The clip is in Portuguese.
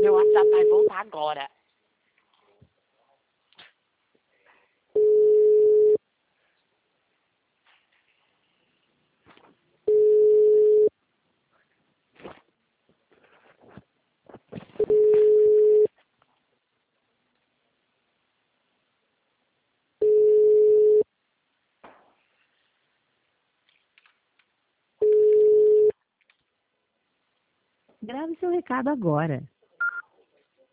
Meu WhatsApp vai voltar agora. Grave seu recado agora.